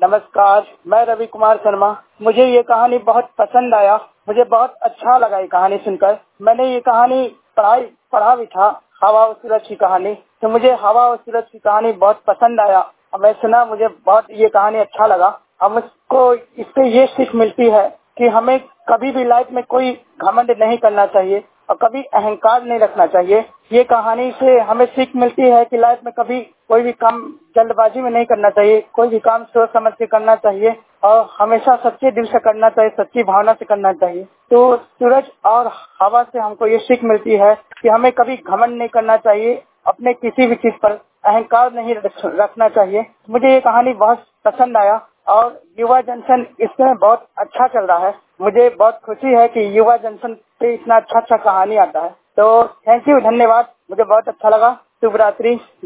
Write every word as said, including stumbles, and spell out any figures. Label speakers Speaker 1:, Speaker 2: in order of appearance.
Speaker 1: नमस्कार, मैं रवि कुमार शर्मा। मुझे ये कहानी बहुत पसंद आया। मुझे बहुत अच्छा लगा ये कहानी सुनकर। मैंने ये कहानी पढ़ाई पढ़ा भी था, हवा और सूरज की कहानी। तो मुझे हवा और सूरज की कहानी बहुत पसंद आया और मैं सुना, मुझे बहुत ये कहानी अच्छा लगा। अब मुझको इससे ये सीख मिलती है कि हमें कभी भी लाइफ में कोई घमंड नहीं करना चाहिए और कभी अहंकार नहीं रखना चाहिए। ये कहानी से हमें सीख मिलती है कि लाइफ में कभी कोई भी काम जल्दबाजी में नहीं करना चाहिए, कोई भी काम सोच समझ के करना चाहिए और हमेशा सच्चे दिल से करना चाहिए, सच्ची भावना से करना चाहिए। तो सूरज और हवा से हमको ये सीख मिलती है कि हमें कभी घमंड नहीं करना चाहिए, अपने किसी भी चीज पर अहंकार नहीं रखना चाहिए। मुझे ये कहानी बहुत पसंद आया और युवा जनसन इसमें बहुत अच्छा चल रहा है। मुझे बहुत खुशी है कि युवा जनसन पे इतना अच्छा अच्छा कहानी आता है। तो थैंक यू, धन्यवाद। मुझे बहुत अच्छा लगा। शुभ रात्रि।